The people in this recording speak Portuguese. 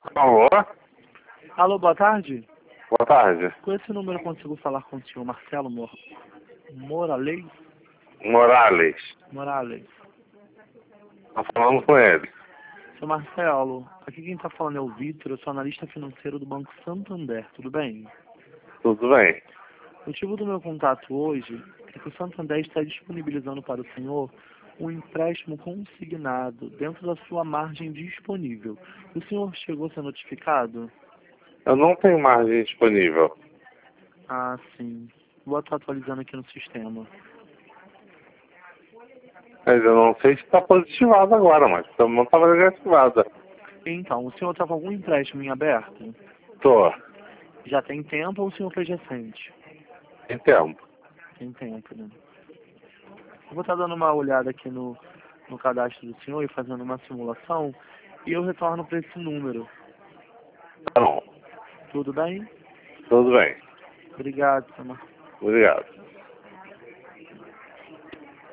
Alô? Alô, boa tarde. Boa tarde. Com esse número eu consigo falar com o senhor Marcelo Morales? Morales. Morales. Tá falando com ele. Seu Marcelo, aqui quem está falando é o Vitor, eu sou analista financeiro do Banco Santander, tudo bem? Tudo bem? O motivo do meu contato hoje é que o Santander está disponibilizando para o senhor um empréstimo consignado dentro da sua margem disponível. O senhor chegou a ser notificado? Eu não tenho margem disponível. Ah, sim. Vou estar atualizando aqui no sistema. Mas eu não sei se está positivado agora, mas não estava negativada. Então, o senhor está com algum empréstimo em aberto? Tô. Já tem tempo ou o senhor fez recente? Tem tempo. Tem tempo, né? Eu vou estar dando uma olhada aqui no cadastro do senhor e fazendo uma simulação e eu retorno para esse número. Tá bom. Tudo bem? Tudo bem. Obrigado, senhor. Obrigado.